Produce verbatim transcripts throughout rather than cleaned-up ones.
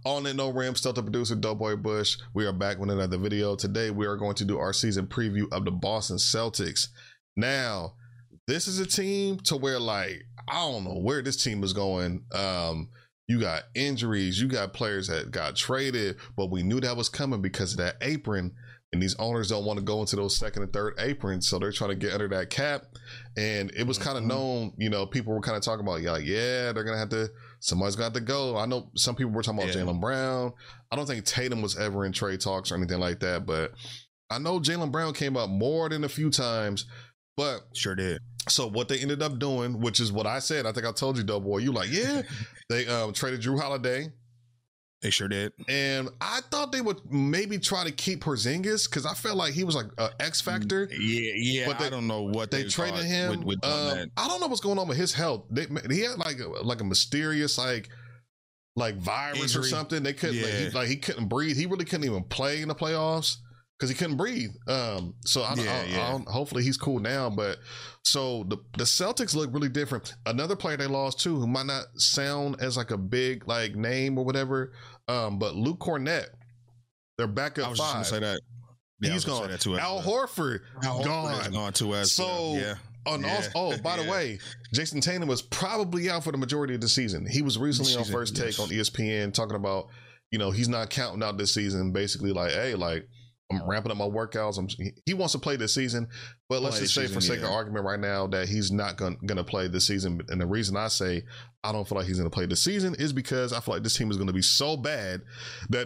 On It No Rim, still the producer, Doughboy Bush. We are back with another video. Today we are going to do our season preview of the Boston Celtics. Now, this is a team to where, like, I don't know where this team is going. Um, you got injuries, you got players that got traded, but we knew that was coming because of that apron. And these owners don't want to go into those second and third aprons, so they're trying to get under that cap. And it was kind of known, you know, people were kind of talking about, yeah, like, yeah, they're gonna have to, somebody's got to go. I know some people were talking about yeah. Jaylen Brown. I don't think Tatum was ever in trade talks or anything like that, but I know Jaylen Brown came up more than a few times. But sure did. So what they ended up doing, which is what I said, I think I told you, Doughboy, you like, yeah, they um, traded Jrue Holiday. They sure did. And I thought they would maybe try to keep Porzingis because I felt like he was like an X factor. Yeah, yeah. But they, I don't know what they, they traded him. With, with um, I don't know what's going on with his health. They, he had like a, like a mysterious like like virus Injury. or something. They couldn't yeah. like, he, like he couldn't breathe. He really couldn't even play in the playoffs because he couldn't breathe. Um, so I, yeah, I, yeah. I don't, hopefully he's cool now. But so the the Celtics look really different. Another player they lost too, who might not sound as like a big like name or whatever. Um, but Luke Cornett, their backup I was five. Just gonna say that. Yeah, he's gone. That too Al Horford Al gone. Horford gone too. As so well. yeah. Oh, yeah. Also, oh, by the yeah. way, Jason Tatum was probably out for the majority of the season. He was recently season, on First yes. Take on E S P N talking about, you know, he's not counting out this season. Basically, like, hey, like I'm ramping up my workouts. I'm, he wants to play this season, but let's play just say season, for sake yeah. of argument right now that he's not going to play this season. And the reason I say I don't feel like he's going to play this season is because I feel like this team is going to be so bad that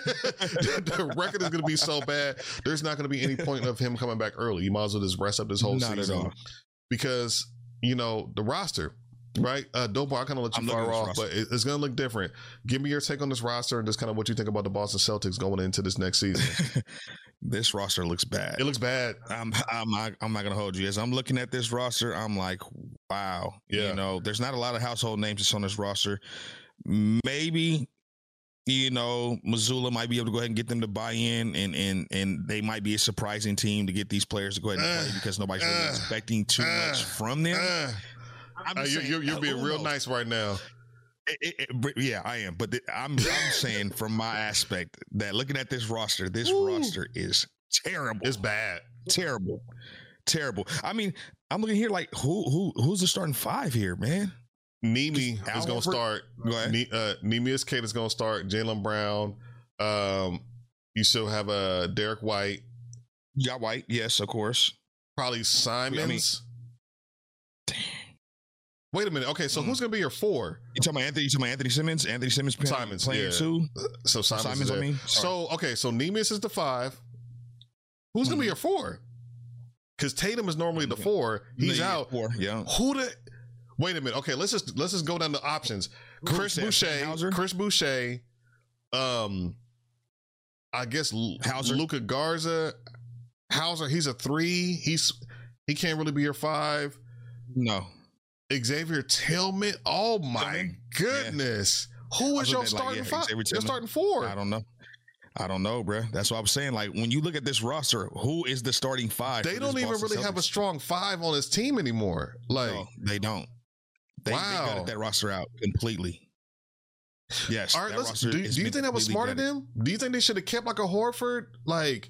the record is going to be so bad. There's not going to be any point of him coming back early. You might as well just rest up this whole not season at all. Because, you know, the roster. Right, uh, Doughboy, I kind of let you I'm fire off, roster. but it, it's going to look different. Give me your take on this roster and just kind of what you think about the Boston Celtics going into this next season. This roster looks bad. It looks bad. I'm I'm not, I'm not going to hold you. As I'm looking at this roster, I'm like, wow. Yeah. You know, there's not a lot of household names that's on this roster. Maybe, you know, Missoula might be able to go ahead and get them to buy in, and and and they might be a surprising team to get these players to go ahead and uh, play because nobody's really uh, expecting too uh, much from them. Uh, I'm uh, saying, you're, you're being real knows? nice right now. It, it, it, yeah, I am. But the, I'm I'm saying from my aspect that looking at this roster, this Ooh. roster is terrible. It's bad. Terrible. Terrible. I mean, I'm looking here like who who who's the starting five here, man? Nemi Al is going to Horford? start. Go ahead. Ne- uh, Nemius Kate is going to start. Jaylen Brown. Um, you still have uh, Derek White. You got White, yes, of course. Probably Simons. I mean, damn. Wait a minute. Okay, so Mm. who's going to be your four? You talking about Anthony? You talking about Anthony Simmons? Anthony Simmons playing, Simons, playing yeah. too? So Simons, Simons is I there. mean. So, okay, so Nemius is the five. Who's going to be your four? Because Tatum is normally the four. He's Yeah, out. Four, yeah. Who the? Wait a minute. Okay, let's just let's just go down the options. Chris Who's that? Boucher, Hauser? Chris Boucher, um, I guess L- Hauser? Luka Garza, Hauser. He's a three. He's he can't really be your five. No. Xavier Tillman. Oh my Tillman? goodness. Who is I your was looking at, starting like, yeah, five? Xavier Your Tillman. starting four. I don't know. I don't know, bro. That's what I was saying. Like when you look at this roster, who is the starting five? They for don't this even Boston really have a Celtics? strong five on this team anymore. Like, No, they don't. They, Wow. they gutted that roster out completely. Yes. all right, that let's. roster Do, has do you been think that was smart completely of gutted. them? Do you think they should have kept like a Horford? Like,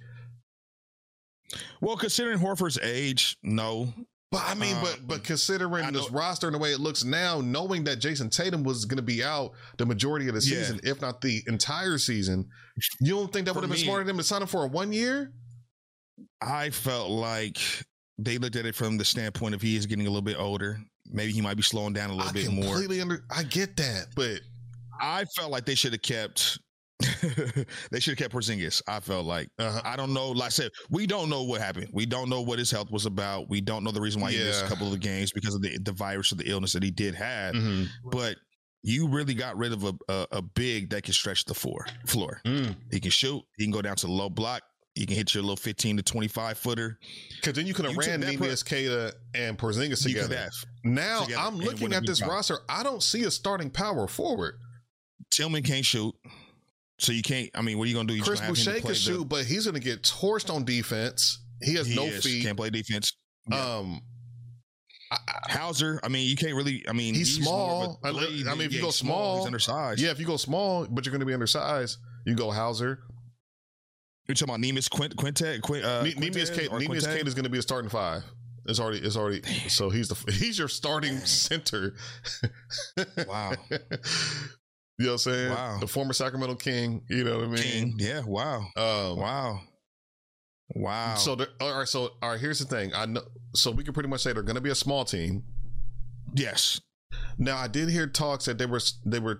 Well, considering Horford's age, no. but I mean, Uh, but but considering I this know- roster and the way it looks now, knowing that Jason Tatum was going to be out the majority of the Yeah. season, if not the entire season, you don't think that For would have been me- smart of them to sign him for a one year? I felt like they looked at it from the standpoint of he is getting a little bit older. Maybe he might be slowing down a little I bit more. completely under. I get that, but I felt like they should have kept. They should have kept Porzingis. I felt like uh, I don't know. Like I said, we don't know what happened. We don't know what his health was about. We don't know the reason why he missed a Yeah. couple of the games because of the, the virus or the illness that he did have. mhm. But you really got rid of a, a, a big that can stretch the floor. Floor. Mm. He can shoot. He can go down to the low block. You can hit your little fifteen to twenty-five footer. Because then you could have You ran took that Nemius Queta and Porzingis You could together. have. Now together, I'm and it looking wouldn't at be this a problem. roster. I don't see a starting power forward. Tillman can't shoot. So you can't, I mean, what are you going to do? You're Chris gonna have him to Boucher play can the- shoot, but he's going to get torched on defense. He has He no is, feet. Can't play defense. Yeah. Um, I, I, Hauser, I mean, you can't really. I mean, he's, he's small. I, I mean, if you yeah, go he's small, he's undersized. Yeah, if you go small, but you're going to be undersized, you go Hauser. You're talking about Neemias Quint, Quintet, Quint, uh, Ne- Neemias Kane, Neemias Kane is going to be a starting five. It's already, it's already. So he's the he's your starting center. Wow. You know what I'm saying? Wow. The former Sacramento King. You know what I mean? King. Yeah. Wow. Um, wow. Wow. So there, all right. So all right. Here's the thing. I know. So we can pretty much say they're going to be a small team. Yes. Now I did hear talks that they were they were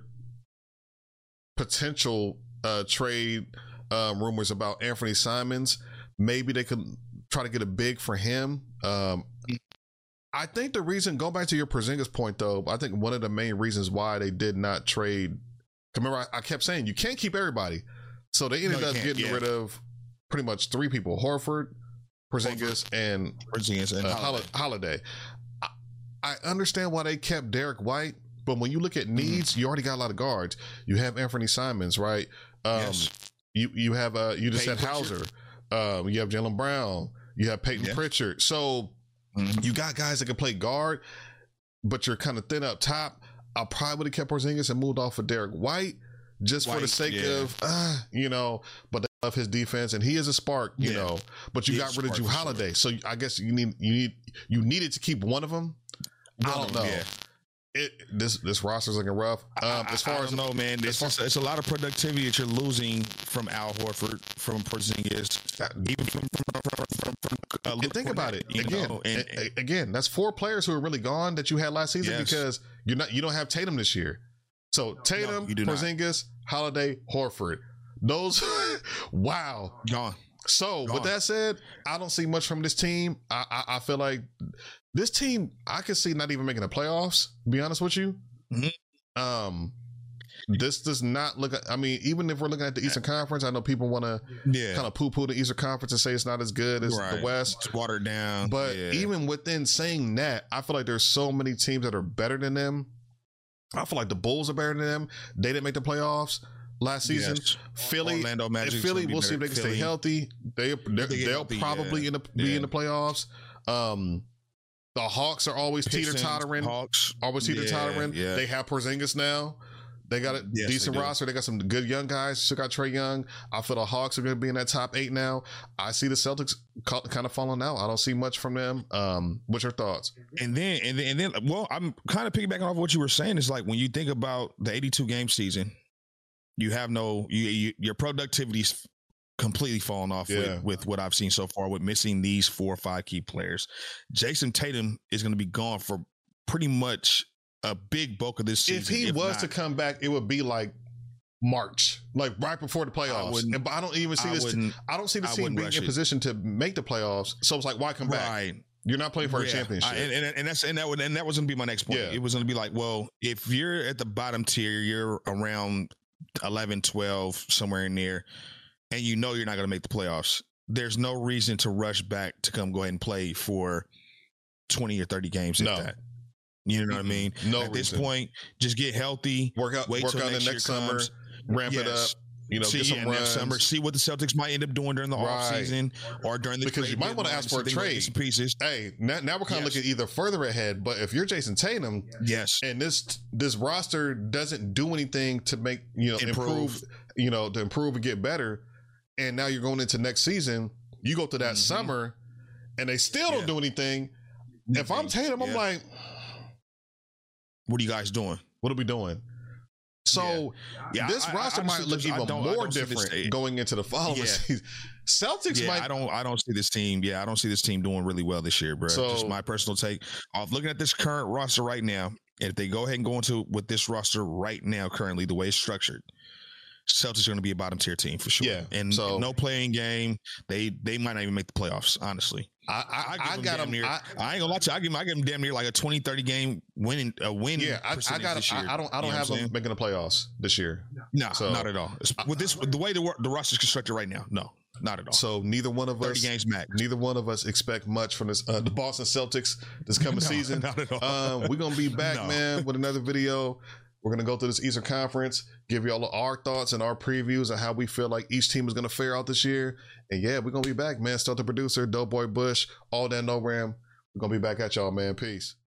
potential uh, trade um, rumors about Anthony Simons. Maybe they could try to get a big for him. Um, I think the reason, go back to your Porzingis point though, I think one of the main reasons why they did not trade, remember I, I kept saying you can't keep everybody. So they ended No, up getting yeah. rid of pretty much three people: Horford, Porzingis, Horford, and Porzingis and uh, Holiday. Holiday. I, I understand why they kept Derek White, but when you look at needs, mm-hmm. you already got a lot of guards. You have Anthony Simons, right? Um, yes. You you have uh you just Peyton said Hauser. Um, you have Jaylen Brown. You have Peyton yeah. Pritchard. So mm-hmm. you got guys that can play guard, but you're kind of thin up top. I probably would have kept Porzingis and moved off of Derek White just White, for the sake yeah. of, uh, you know, but they love his defense and he is a spark, you yeah. know. But you he got rid of Drew Holiday, sure. so I guess you need you need you needed to keep one of them. One I don't know. Yeah. It, this this roster's looking rough. Um, as far I, I as don't know, man, it's, far, it's a lot of productivity that you're losing from Al Horford, from Porzingis, even from from, from, from, from uh, and think about it again. Know, and, and, again, that's four players who are really gone that you had last season yes. because you're not you don't have Tatum this year. So Tatum, no, Porzingis, Holiday, Horford, those wow, gone. So gone. With that said, I don't see much from this team. I, I, I feel like this team, I could see not even making the playoffs, to be honest with you. Mm-hmm. Um, this does not look, I mean, even if we're looking at the Eastern Conference, I know people want to yeah. kind of poo-poo the Eastern Conference and say it's not as good as right. the West. It's watered down. But yeah. even within saying that, I feel like there's so many teams that are better than them. I feel like the Bulls are better than them. They didn't make the playoffs last season. Yes. Philly, Orlando Magic, Philly, we'll see if they can Philly. stay healthy. They, they'll healthy, probably yeah. in the, be yeah. in the playoffs. Um, The Hawks are always teeter tottering. Hawks always teeter tottering. Yeah, yeah. They have Porzingis now. They got a yes, decent they roster. They got some good young guys. Still got Trae Young. I feel the Hawks are going to be in that top eight now. I see the Celtics kind of falling out. I don't see much from them. Um, what's your thoughts? And then, and then, and then, well, I'm kind of piggybacking off what you were saying. It's like when you think about the eighty-two game season, you have no, you, you your productivity's completely fallen off yeah. with, with what I've seen so far with missing these four or five key players. Jason Tatum is going to be gone for pretty much a big bulk of this season. If he if was not, to come back, it would be like March, like right before the playoffs. I and I don't even see I this. T- I don't see the team being in it. position to make the playoffs. So it's like, why come back? Right. You're not playing for yeah. a championship. I, and, and, and that's and that would and that was going to be my next point. Yeah. It was going to be like, well, if you're at the bottom tier, you're around eleven, twelve, somewhere in there, and you know you're not going to make the playoffs, there's no reason to rush back to come go ahead and play for twenty or thirty games. No. That. You know what I mean? No At reason. this point, just get healthy. Work out, wait work till out next the next summer, comes. ramp yes. it up. You know, see, get some yeah, runs. next summer, see what the Celtics might end up doing during the right. off season or during the because you might want to ask for a trade. Pieces. Hey, now, now we're kind of yes. looking either further ahead. But if you're Jason Tatum, yes, and this this roster doesn't do anything to make you know improve, improve you know, to improve and get better, and now you're going into next season, you go to that mm-hmm. summer, and they still don't yeah. do anything. If I'm Tatum, yeah. I'm like, what are you guys doing? What are we doing? So yeah. Yeah, this I, roster I, might look even more different going into the following yeah. season. Celtics yeah, might. I don't. I don't see this team. Yeah, I don't see this team doing really well this year, bro. So, just my personal take. Off looking at this current roster right now, and if they go ahead and go into with this roster right now, currently the way it's structured, Celtics are going to be a bottom tier team for sure. Yeah, and so, no playing game. They they might not even make the playoffs. Honestly, I I, I, I got them. Near, I, I ain't gonna lie to you. I give them. I give them damn near like a twenty, thirty game winning a win. Yeah, I, I got. This year, I, I don't. I don't you know have them making the playoffs this year. No, so, not at all. With this, with the way the the roster is constructed right now, no, not at all. So neither one of thirty us games max. Neither one of us expect much from this uh, the Boston Celtics this coming no, season. Not at all. Um, we're gonna be back, no. man, with another video. We're going to go through this Eastern Conference, give you all our thoughts and our previews on how we feel like each team is going to fare out this year. And yeah, we're going to be back, man. Still the producer, Doughboy Bush, all that no ram. We're going to be back at y'all, man. Peace.